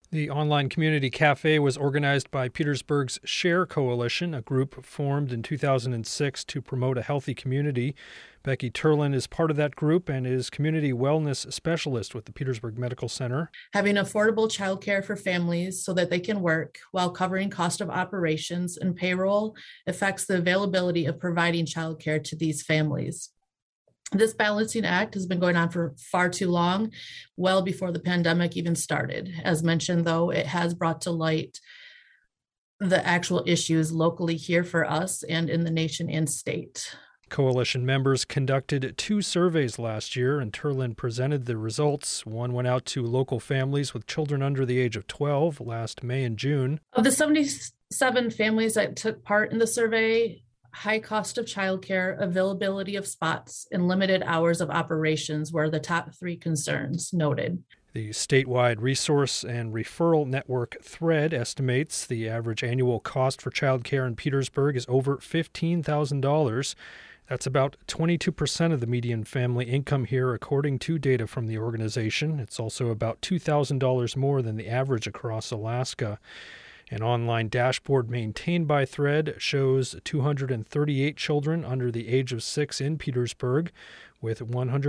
The online community cafe was organized by Petersburg's Share Coalition, a group formed in 2006 to promote a healthy community. Becky Turlin is part of that group and is community wellness specialist with the Petersburg Medical Center. Having affordable childcare for families so that they can work while covering cost of operations and payroll affects the availability of providing childcare to these families. This balancing act has been going on for far too long, well before the pandemic even started. As mentioned, though, it has brought to light the actual issues locally here for us and in the nation and state. Coalition members conducted 2 surveys last year, and Turlin presented the results. One went out to local families with children under the age of 12 last May and June. Of the 77 families that took part in the survey, high cost of childcare, availability of spots, and limited hours of operations were the top 3 concerns noted. The statewide resource and referral network THREAD estimates the average annual cost for childcare in Petersburg is over $15,000. That's about 22% of the median family income here, according to data from the organization. It's also about $2,000 more than the average across Alaska. An online dashboard maintained by THREAD shows 238 children under the age of 6 in Petersburg, with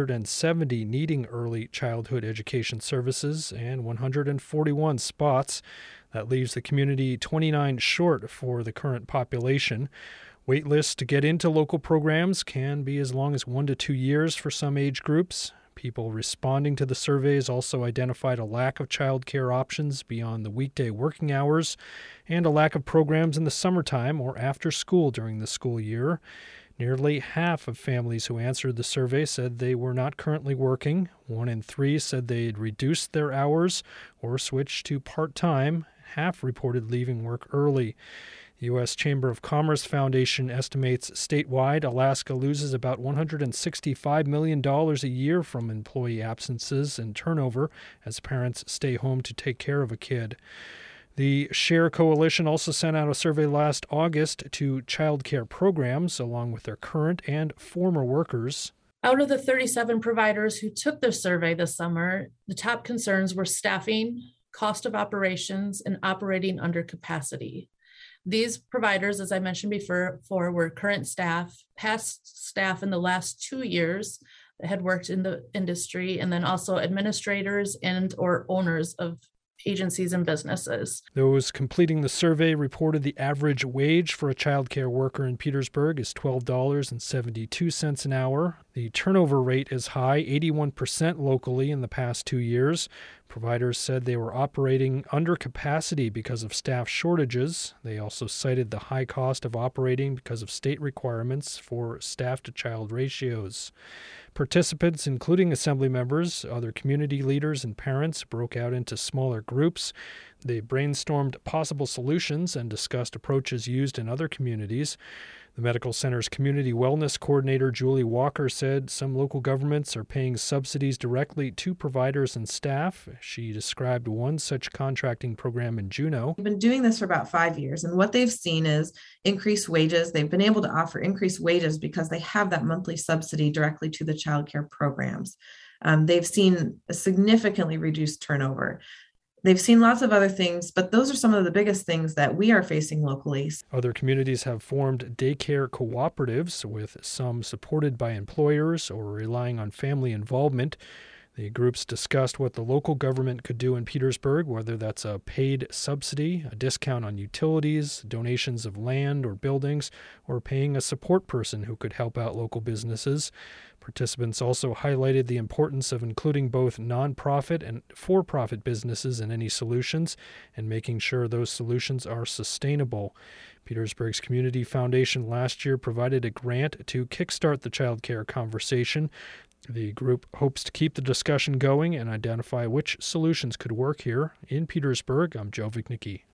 170 needing early childhood education services and 141 spots. That leaves the community 29 short for the current population. Wait lists to get into local programs can be as long as 1 to 2 years for some age groups. People responding to the surveys also identified a lack of childcare options beyond the weekday working hours and a lack of programs in the summertime or after school during the school year. Nearly half of families who answered the survey said they were not currently working. 1 in 3 said they'd reduced their hours or switched to part-time. Half reported leaving work early. The U.S. Chamber of Commerce Foundation estimates statewide Alaska loses about $165 million a year from employee absences and turnover as parents stay home to take care of a kid. The Share Coalition also sent out a survey last August to child care programs, along with their current and former workers. Out of the 37 providers who took the survey this summer, the top concerns were staffing, cost of operations, and operating under capacity. These providers, as I mentioned before, were current staff, past staff in the last 2 years that had worked in the industry, and then also administrators and or owners of agencies and businesses. Those completing the survey reported the average wage for a child care worker in Petersburg is $12.72 an hour. The turnover rate is high, 81% locally in the past 2 years. Providers said they were operating under capacity because of staff shortages. They also cited the high cost of operating because of state requirements for staff-to-child ratios. Participants, including assembly members, other community leaders, and parents, broke out into smaller groups. They brainstormed possible solutions and discussed approaches used in other communities. The medical center's community wellness coordinator, Julie Walker, said some local governments are paying subsidies directly to providers and staff. She described one such contracting program in Juneau. We've been doing this for about 5 years, and what they've seen is increased wages. They've been able to offer increased wages because they have that monthly subsidy directly to the child care programs. They've seen a significantly reduced turnover. They've seen lots of other things, but those are some of the biggest things that we are facing locally. Other communities have formed daycare cooperatives, with some supported by employers or relying on family involvement. The groups discussed what the local government could do in Petersburg, whether that's a paid subsidy, a discount on utilities, donations of land or buildings, or paying a support person who could help out local businesses. Participants also highlighted the importance of including both nonprofit and for-profit businesses in any solutions and making sure those solutions are sustainable. Petersburg's Community Foundation last year provided a grant to kickstart the child care conversation. The group hopes to keep the discussion going and identify which solutions could work here. In Petersburg, I'm Joe Vignicki.